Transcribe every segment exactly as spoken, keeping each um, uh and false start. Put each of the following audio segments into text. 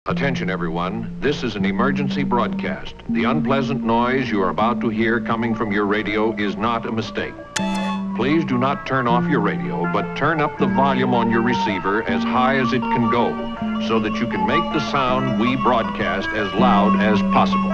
Attention everyone, this is an emergency broadcast. The unpleasant noise you are about to hear coming from your radio is not a mistake. Please do not turn off your radio, but turn up the volume on your receiver as high as it can go, so that you can make the sound we broadcast as loud as possible.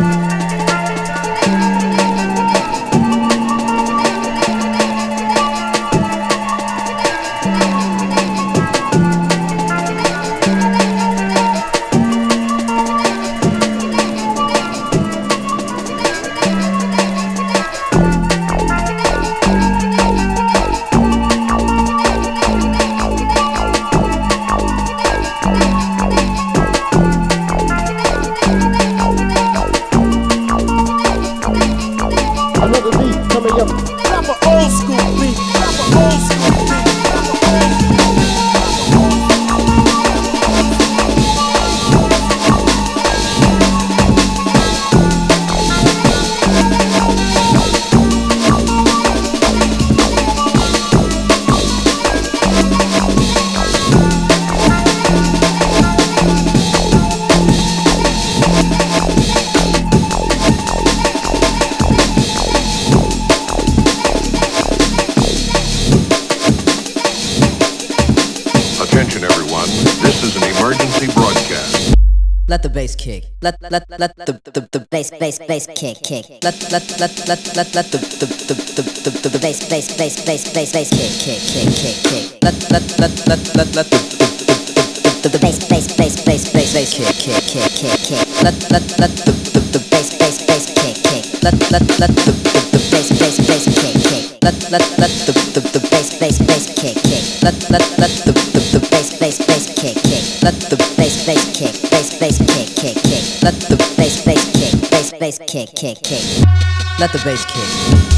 Let the bass kick. Let let let the the the bass bass bass kick kick. Let let let let let let the the the the the the bass bass bass bass bass bass kick kick kick kick kick. Let let let let let let the the the bass bass bass bass bass bass kick kick kick kick kick. Let let let the the the bass bass bass kick kick. Let let let the the the bass bass bass kick kick. Let let let the the the bass bass bass kick kick. Let let let the the the bass bass bass kick kick. Let the bass bass kick bass bass kick kick kick. Let the bass bass kick bass bass kick kick kick. Let the bass kick.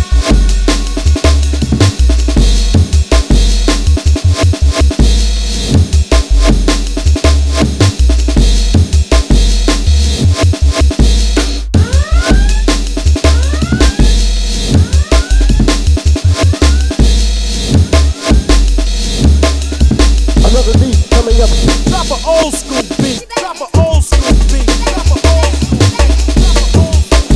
Drop an old school beat. Drop an old school beat. Drop an old school beat. Drop an old school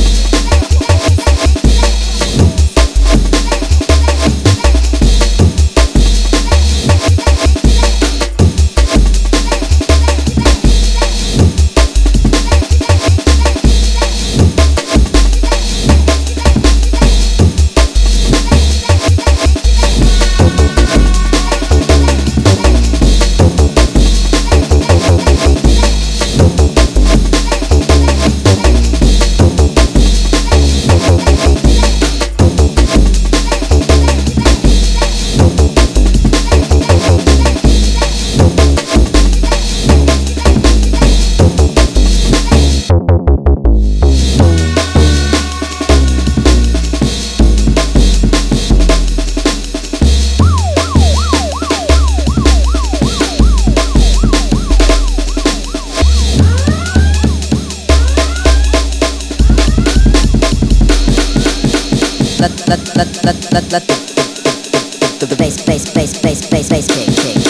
let let let let let let the the the bass bass bass bass bass bass kick kick.